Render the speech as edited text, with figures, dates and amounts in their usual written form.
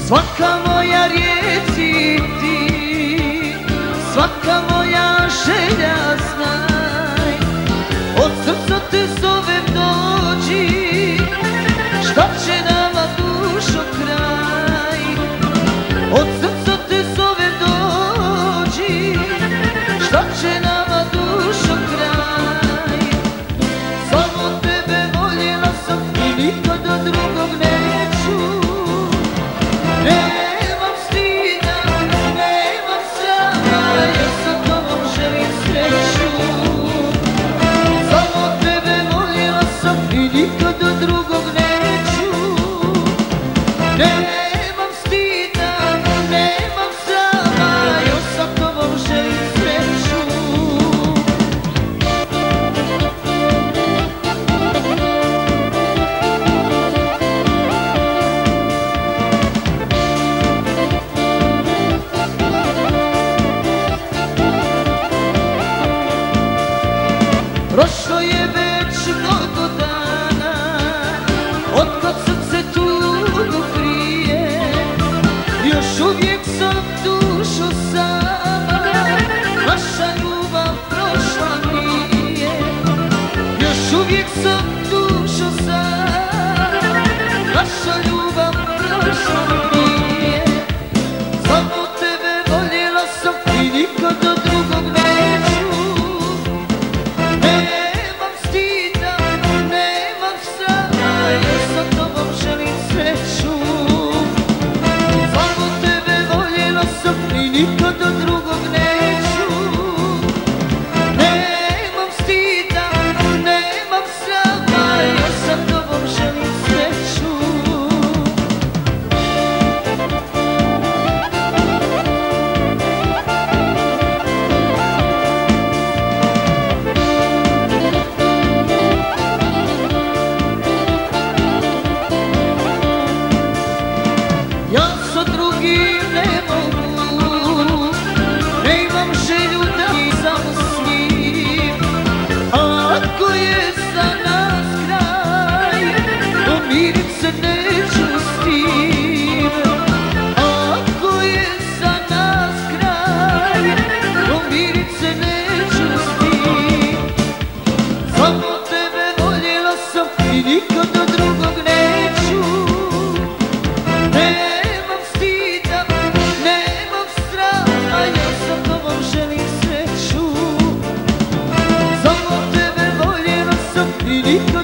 Svaka moja riječ si ti, svaka moja želja znaj. Od srca te zovem dođi, šta će nama dušo kraj. Od srca te zovem dođi, šta će nama dušo kraj. Samo tebe voljela sam i nikada drugog neću. Nemam stida, nemam srama, ja sa tobom želim sreću. Samo tebe voljela sam i nikada drugog neću. Nemam stida, nemam srama, ja sa tobom želim sreću. Prošlo je već mnogo dana, otkad srce tugu krije. Još uvijek sam dušo sama, naša ljubav prošla nije. Još uvijek sam dušo sama, naša ljubav prošla nije. Samo tebe voljela sam i nikada drugog neću. Nemam stida, nemam srama, ja sa tobom želim sreću. Samo tebe voljela sam i nikada drugog neću. Nemam stida, nemam srama, ja sa tobom želim sreću. Ja sa drugim ne mogu, ne imam želju da sam s njim. Ako je za nas kraj, pomirit se neću s tim. Ako je za nas kraj, pomirit se neću s tim. Samo tebe voljela sam i nikada drugog neću. Nemam stida, nemam srama, ja sa tobom želim sreću. Samo tebe voljela sam i nikada